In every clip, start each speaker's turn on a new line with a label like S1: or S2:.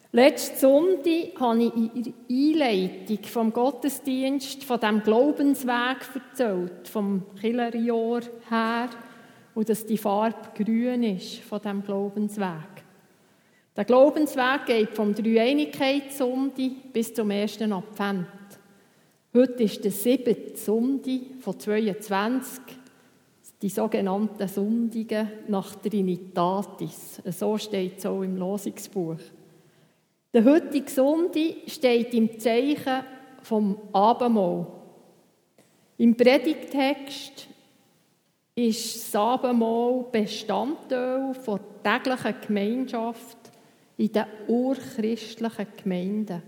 S1: Letzten Sonntag habe ich in der Einleitung vom Gottesdienst von diesem Glaubensweg erzählt, vom Kirchenjahr her, und dass die Farbe grün ist von diesem Glaubensweg. Der Glaubensweg geht vom Dreieinigkeitssonntag bis zum 1. Advent. Heute ist der 7. Sonntag von 22, die sogenannten Sonntage nach Trinitatis. So steht es auch im Losungsbuch. Der heutige Sonntag steht im Zeichen vom Abendmahl. Im Predigtext ist das Abendmahl Bestandteil der täglichen Gemeinschaft in den urchristlichen Gemeinden.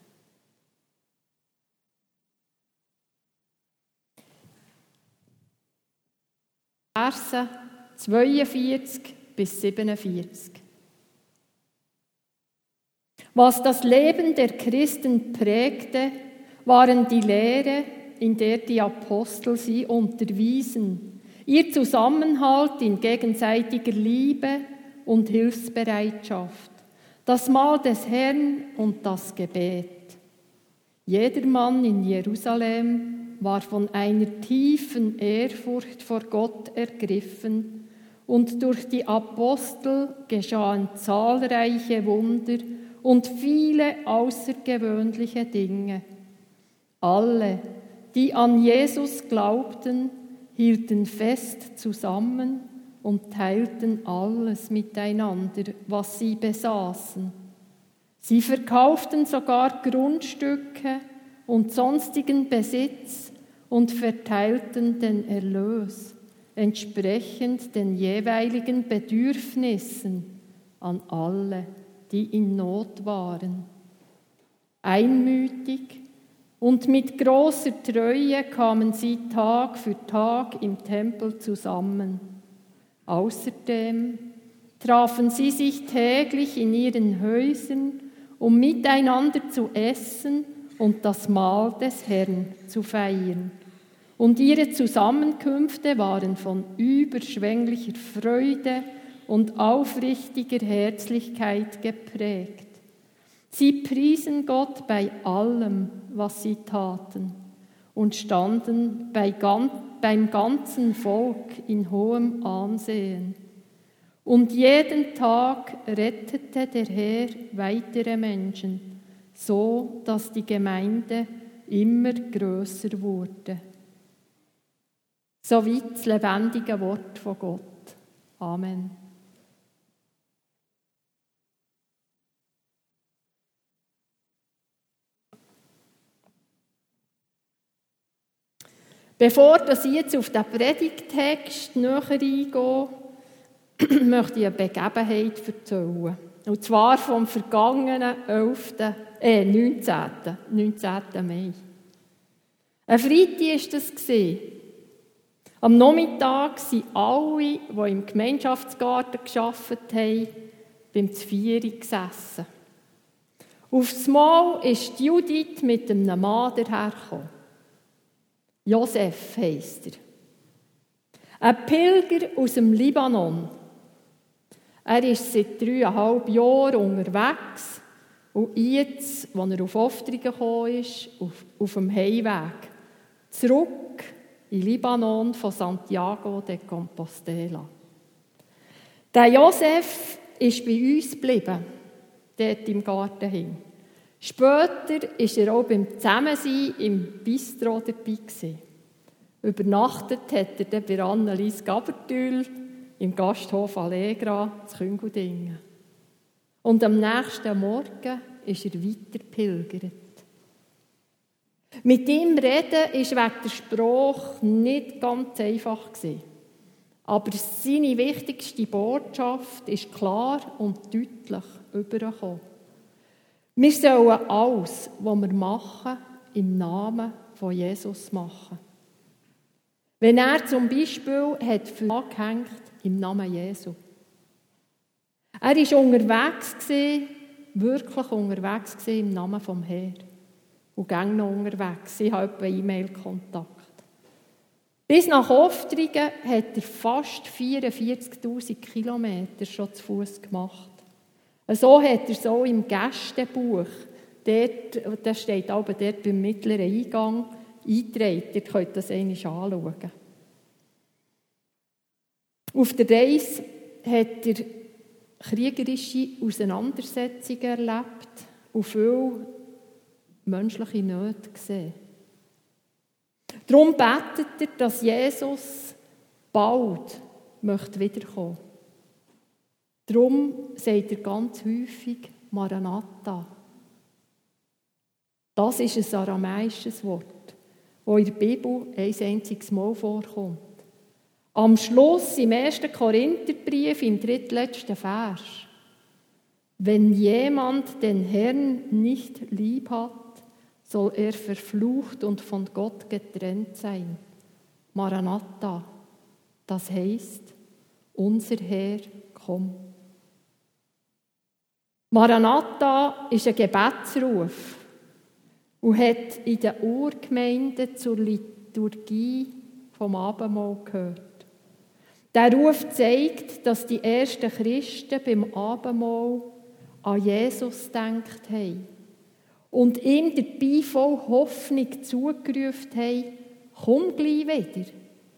S1: Verse 42 bis 47. Was das Leben der Christen prägte, waren die Lehre, in der die Apostel sie unterwiesen, ihr Zusammenhalt in gegenseitiger Liebe und Hilfsbereitschaft, das Mahl des Herrn und das Gebet. Jedermann in Jerusalem war von einer tiefen Ehrfurcht vor Gott ergriffen, und durch die Apostel geschahen zahlreiche Wunder und viele außergewöhnliche Dinge. Alle, die an Jesus glaubten, hielten fest zusammen und teilten alles miteinander, was sie besaßen. Sie verkauften sogar Grundstücke und sonstigen Besitz und verteilten den Erlös, entsprechend den jeweiligen Bedürfnissen an alle, die in Not waren. Einmütig und mit großer Treue kamen sie Tag für Tag im Tempel zusammen. Außerdem trafen sie sich täglich in ihren Häusern, um miteinander zu essen und das Mahl des Herrn zu feiern. Und ihre Zusammenkünfte waren von überschwänglicher Freude und aufrichtiger Herzlichkeit geprägt. Sie priesen Gott bei allem, was sie taten, und standen beim ganzen Volk in hohem Ansehen. Und jeden Tag rettete der Herr weitere Menschen, so dass die Gemeinde immer grösser wurde. Soweit das lebendige Wort von Gott. Amen. Bevor ich jetzt auf den Predigtext näher eingehe, möchte ich eine Begebenheit erzählen. Und zwar vom vergangenen 19. Mai. Ein Freitag war das. Am Nachmittag sind alle, die im Gemeinschaftsgarten gearbeitet haben, beim Zvieri gesessen. Auf einmal ist Judith mit einem Mann dahergekommen. Josef heisst er. Ein Pilger aus dem Libanon. Er ist seit 3,5 Jahren unterwegs und jetzt, als er auf Auftrag gekommen ist, auf dem Heimweg, zurück in Libanon von Santiago de Compostela. Der Josef ist bei uns geblieben, dort im Garten hin. Später war er auch beim Zusammensein im Bistro dabei gewesen. Übernachtet hat er dann bei Annelies Gabertül im Gasthof Allegra zu Küngeldingen. Und am nächsten Morgen ist er weiter pilgert. Mit ihm reden war wegen der Sprache nicht ganz einfach gewesen. Aber seine wichtigste Botschaft ist klar und deutlich übergekommen. Wir sollen alles, was wir machen, im Namen von Jesus machen. Wenn er zum Beispiel angehängt im Namen Jesu. Er war unterwegs, wirklich unterwegs im Namen vom Herrn. Und ging noch unterwegs. Ich habe etwa E-Mail-Kontakt. Bis nach Oftringen hat er fast 44'000 Kilometer schon zu Fuß gemacht. So hat er es auch im Gästebuch. Das steht aber dort beim mittleren Eingang eingetragen. Ihr könnt das einmal anschauen. Auf der Reise hat er kriegerische Auseinandersetzungen erlebt und viele menschliche Nöte gesehen. Darum betet er, dass Jesus bald wiederkommen möchte. Darum sagt er ganz häufig Maranatha. Das ist ein aramäisches Wort, das in der Bibel ein einziges Mal vorkommt. Am Schluss im 1. Korintherbrief im drittletzten Vers. Wenn jemand den Herrn nicht lieb hat, soll er verflucht und von Gott getrennt sein. Maranatha, das heisst, unser Herr, komm. Maranatha ist ein Gebetsruf und hat in den Urgemeinden zur Liturgie vom Abendmahl gehört. Der Ruf zeigt, dass die ersten Christen beim Abendmahl an Jesus gedacht haben und ihm dabei voll Hoffnung zugerufen haben, komm gleich wieder.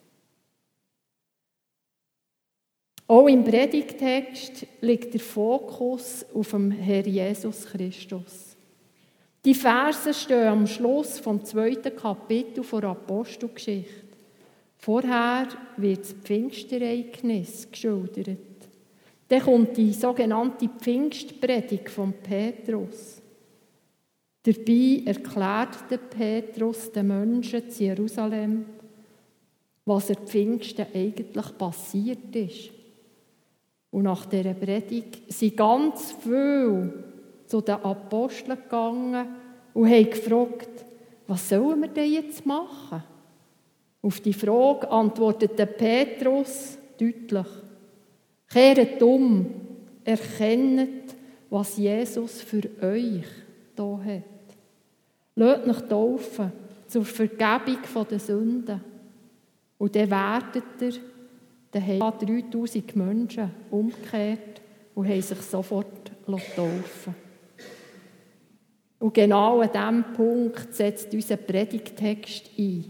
S1: Auch im Predigtext liegt der Fokus auf dem Herr Jesus Christus. Die Verse stehen am Schluss vom 2. Kapitel der Apostelgeschichte. Vorher wird das Pfingstereignis geschildert. Dann kommt die sogenannte Pfingstpredigt von Petrus. Dabei erklärt der Petrus den Menschen in Jerusalem, was an Pfingsten eigentlich passiert ist. Und nach dieser Predigt sind ganz viele zu den Aposteln gegangen und haben gefragt, was sollen wir denn jetzt machen? Auf die Frage antwortete Petrus deutlich: Kehret um, erkennt, was Jesus für euch da hat. Lasst euch taufen zur Vergebung der Sünden. Und dann werdet ihr, dann haben 3000 Menschen umgekehrt und haben sich sofort taufen. Und genau an diesem Punkt setzt unser Predigtext ein.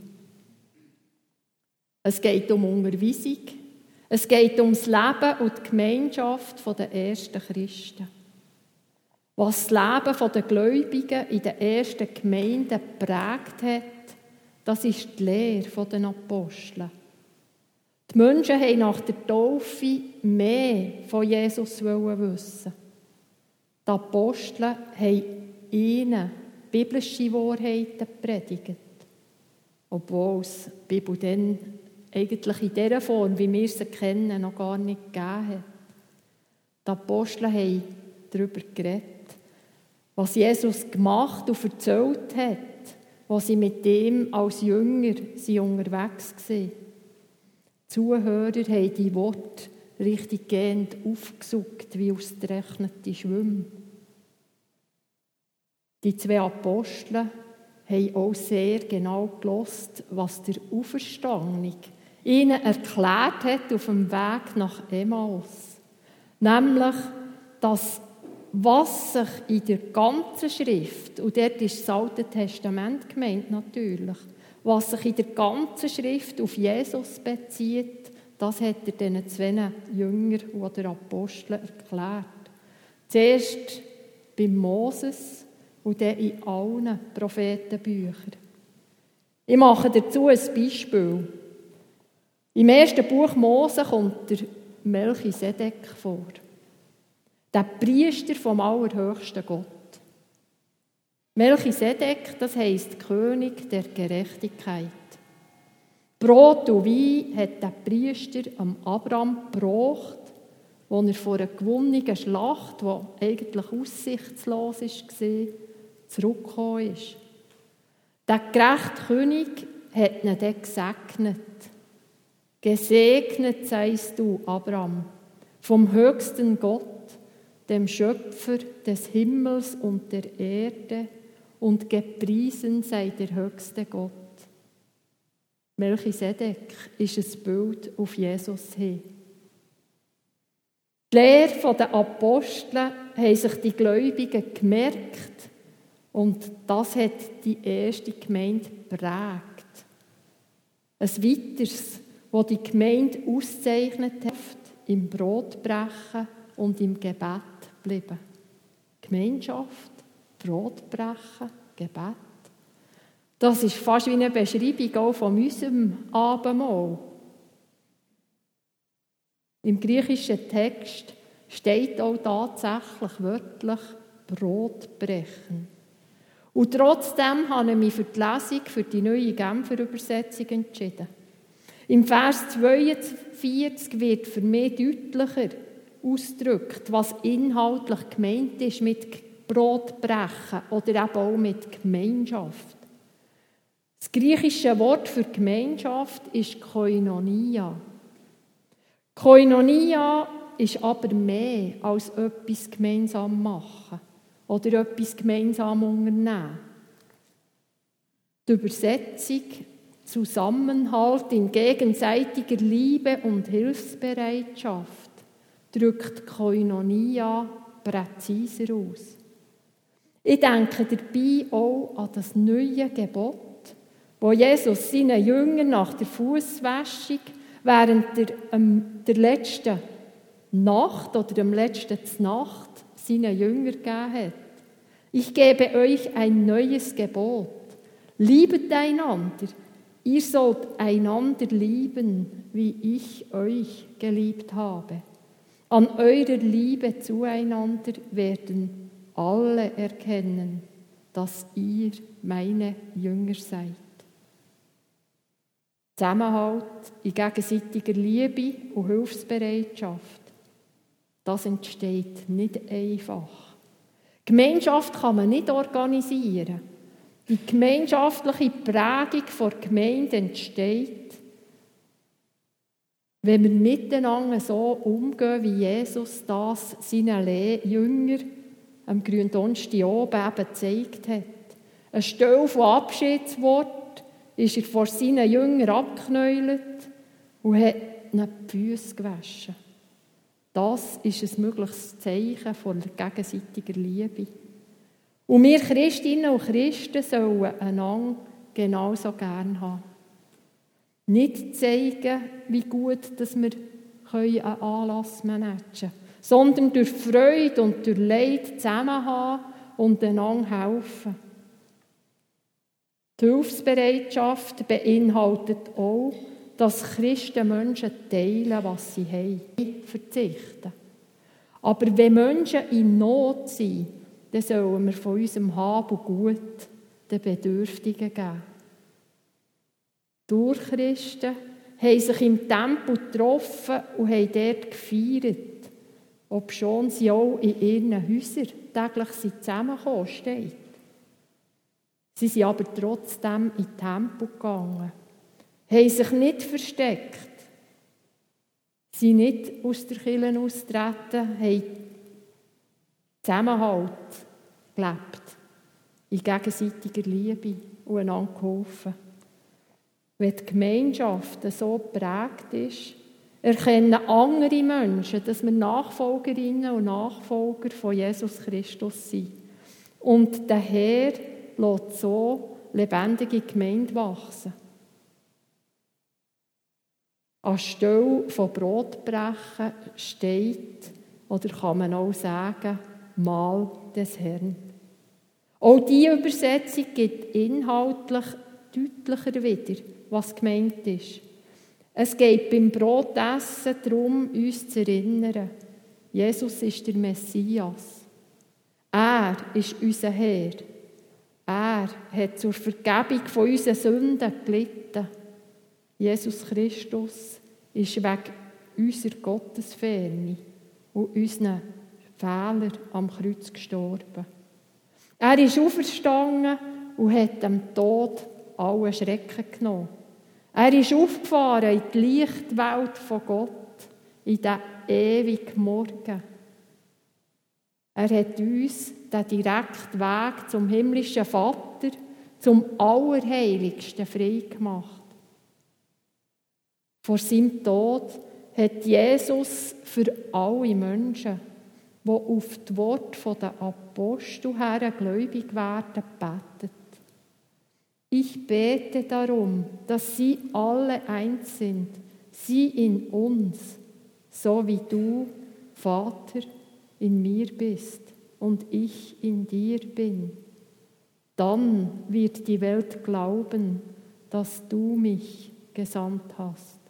S1: Es geht um Unterweisung, es geht um das Leben und die Gemeinschaft der ersten Christen. Was das Leben der Gläubigen in den ersten Gemeinden geprägt hat, das ist die Lehre der Apostel. Die Menschen wollten nach der Taufe mehr von Jesus wissen. Die Apostel haben ihnen biblische Wahrheiten predigt, obwohl es die Bibel dann eigentlich in dieser Form, wie wir sie kennen, noch gar nicht gegeben hat. Die Apostel haben darüber geredet, was Jesus gemacht und erzählt hat, als sie mit ihm als Jünger unterwegs waren. Die Zuhörer haben die Worte richtig gehend aufgesucht, wie ausgerechnete Schwämme. Die 2 Apostel haben auch sehr genau gehört, was der Auferstandene ihnen erklärt hat auf dem Weg nach Emmaus. Nämlich, dass was sich in der ganzen Schrift, und dort ist das Alte Testament gemeint natürlich, was sich in der ganzen Schrift auf Jesus bezieht, das hat er diesen 2 Jüngern oder Aposteln erklärt. Zuerst bei Moses und dann in allen Prophetenbüchern. Ich mache dazu ein Beispiel. Im 1. Buch Mose kommt der Melchisedek vor. Der Priester vom allerhöchsten Gott. Melchisedek, das heisst König der Gerechtigkeit. Brot und Wein hat der Priester am Abraham gebracht, als er vor einer gewonnenen Schlacht, die eigentlich aussichtslos war, zurückgekommen ist. Der gerechte König hat ihn dann gesegnet. Gesegnet seist du, Abraham, vom höchsten Gott, dem Schöpfer des Himmels und der Erde, und gepriesen sei der höchste Gott. Melchisedek ist ein Bild auf Jesus hin. Die Lehre der Apostel haben sich die Gläubigen gemerkt und das hat die erste Gemeinde geprägt. Ein weiteres, das die Gemeinde auszeichnet hat, im Brotbrechen und im Gebet bleiben. Gemeinschaft, Brotbrechen, Gebet. Das ist fast wie eine Beschreibung auch von unserem Abendmahl. Im griechischen Text steht auch tatsächlich wörtlich Brotbrechen. Und trotzdem habe ich mich für die Lesung, für die neue Genfer Übersetzung entschieden. Im Vers 42 wird für mich deutlicher ausgedrückt, was inhaltlich gemeint ist mit Brotbrechen oder eben auch mit Gemeinschaft. Das griechische Wort für Gemeinschaft ist Koinonia. Koinonia ist aber mehr als etwas gemeinsam machen oder etwas gemeinsam unternehmen. Die Übersetzung Zusammenhalt in gegenseitiger Liebe und Hilfsbereitschaft drückt Koinonia präziser aus. Ich denke dabei auch an das neue Gebot, wo Jesus seinen Jüngern nach der Fußwäschung während der letzten Nacht oder dem letzten Znacht seinen Jüngern gegeben hat. Ich gebe euch ein neues Gebot. Liebet einander. Ihr sollt einander lieben, wie ich euch geliebt habe. An eurer Liebe zueinander werden alle erkennen, dass ihr meine Jünger seid. Zusammenhalt in gegenseitiger Liebe und Hilfsbereitschaft. Das entsteht nicht einfach. Gemeinschaft kann man nicht organisieren. Die gemeinschaftliche Prägung der Gemeinde entsteht, wenn wir miteinander so umgehen, wie Jesus das seinen Jüngern am Gründonnerstag oben eben gezeigt hat. Eine Stelle von Abschiedswort ist er vor seinen Jüngern abgeknäult und hat ihnen die Füße gewaschen. Das ist ein mögliches Zeichen von gegenseitiger Liebe. Und wir Christinnen und Christen sollen einander genauso gern haben. Nicht zeigen, wie gut dass wir einen Anlass managen können, sondern durch Freude und durch Leid zusammen haben und einander helfen. Die Hilfsbereitschaft beinhaltet auch, dass Christen Menschen teilen, was sie haben, verzichten. Aber wenn Menschen in Not sind, dann sollen wir von unserem Hab und Gut den Bedürftigen geben. Durchchristen haben sich im Tempel getroffen und haben dort gefeiert, obschon sie auch in ihren Häusern täglich zusammengekommen steht. Sie sind aber trotzdem in den Tempel gegangen, haben sich nicht versteckt, sind nicht aus der Kirche austreten, haben Zusammenhalt gelebt, in gegenseitiger Liebe und einander geholfen. Wenn die Gemeinschaft so geprägt ist, erkennen andere Menschen, dass wir Nachfolgerinnen und Nachfolger von Jesus Christus sind. Und der Herr lässt so lebendige Gemeinde wachsen. Anstelle von Brotbrechen steht, oder kann man auch sagen, Mahl des Herrn. Auch diese Übersetzung gibt inhaltlich deutlicher wieder, was gemeint ist. Es geht beim Brotessen darum, uns zu erinnern, Jesus ist der Messias. Er ist unser Herr. Er hat zur Vergebung von unseren Sünden gelitten. Jesus Christus ist wegen unserer Gottesferne und unseren Fehlern am Kreuz gestorben. Er ist auferstanden und hat dem Tod alle Schrecken genommen. Er ist aufgefahren in die Lichtwelt von Gott, in den ewigen Morgen. Er hat uns den direkten Weg zum himmlischen Vater, zum Allerheiligsten frei gemacht. Vor seinem Tod hat Jesus für alle Menschen, die auf die Worte der Apostel her gläubig werden, gebetet. Ich bete darum, dass sie alle eins sind, sie in uns, so wie du, Vater, in mir bist und ich in dir bin. Dann wird die Welt glauben, dass du mich gesandt hast.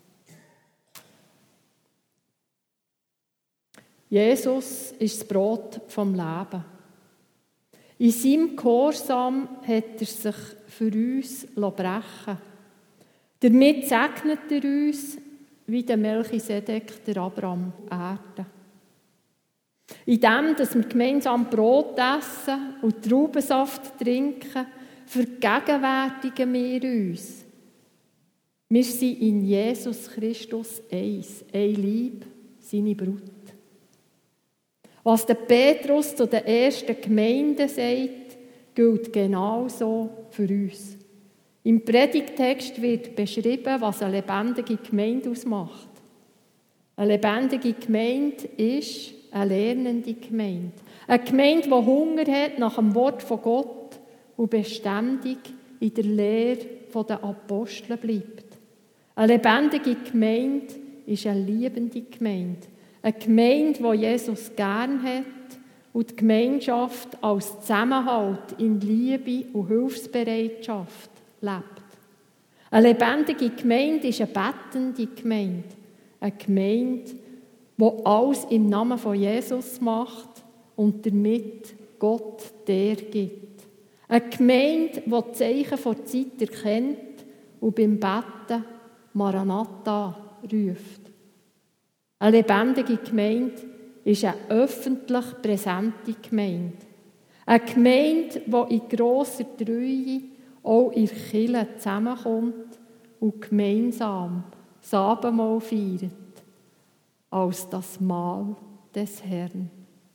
S1: Jesus ist das Brot vom Leben. In seinem Gehorsam hat er sich für uns brechen. Damit segnet er uns, wie der Melchisedek der Abraham Erde. Indem, dass wir gemeinsam Brot essen und Traubensaft trinken, vergegenwärtigen wir uns. Wir sind in Jesus Christus eins, ein Leib, seine Brut. Was der Petrus zu den ersten Gemeinden sagt, gilt genauso für uns. Im Predigtext wird beschrieben, was eine lebendige Gemeinde ausmacht. Eine lebendige Gemeinde ist eine lernende Gemeinde. Eine Gemeinde, die Hunger hat nach dem Wort von Gott und beständig in der Lehre der Apostel bleibt. Eine lebendige Gemeinde ist eine liebende Gemeinde. Eine Gemeinde, die Jesus gern hat und die Gemeinschaft als Zusammenhalt in Liebe und Hilfsbereitschaft lebt. Eine lebendige Gemeinde ist eine bettende Gemeinde. Eine Gemeinde, die alles im Namen von Jesus macht und damit Gott der gibt. Eine Gemeinde, die die Zeichen der Zeit erkennt und beim Betten Maranatha ruft. Eine lebendige Gemeinde ist eine öffentlich präsente Gemeinde. Eine Gemeinde, die in grosser Treue auch in der Kirche zusammenkommt und gemeinsam das Abendmahl feiert, als das Mahl des Herrn.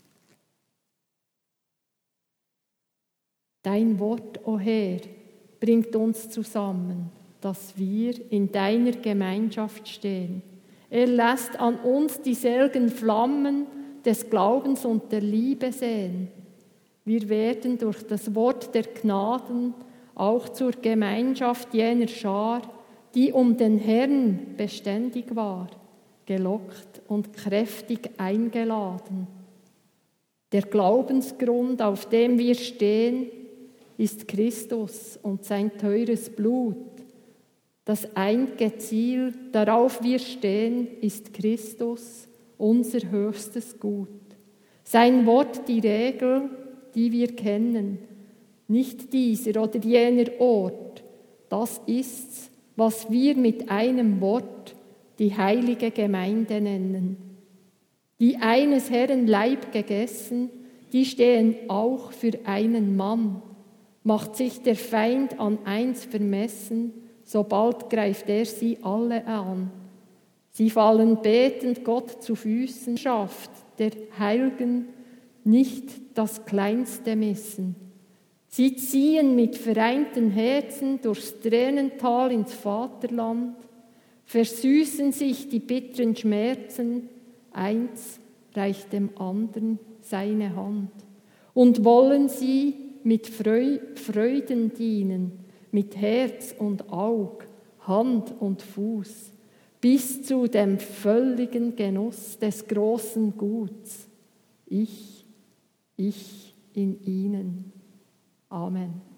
S1: Dein Wort, o Herr, bringt uns zusammen, dass wir in deiner Gemeinschaft stehen. Er lässt an uns die selgen Flammen des Glaubens und der Liebe sehen. Wir werden durch das Wort der Gnaden auch zur Gemeinschaft jener Schar, die um den Herrn beständig war, gelockt und kräftig eingeladen. Der Glaubensgrund, auf dem wir stehen, ist Christus und sein teures Blut. Das einzige Ziel, darauf wir stehen, ist Christus, unser höchstes Gut. Sein Wort die Regel, die wir kennen, nicht dieser oder jener Ort. Das ist's, was wir mit einem Wort die heilige Gemeinde nennen. Die eines Herrn Leib gegessen, die stehen auch für einen Mann. Macht sich der Feind an eins vermessen, so bald greift er sie alle an. Sie fallen betend Gott zu Füßen, schafft der Heiligen nicht das Kleinste missen. Sie ziehen mit vereinten Herzen durchs Tränental ins Vaterland, versüßen sich die bitteren Schmerzen, eins reicht dem anderen seine Hand. Und wollen sie mit Freuden dienen, mit Herz und Aug, Hand und Fuß, bis zu dem völligen Genuss des großen Guts. Ich in ihnen. Amen.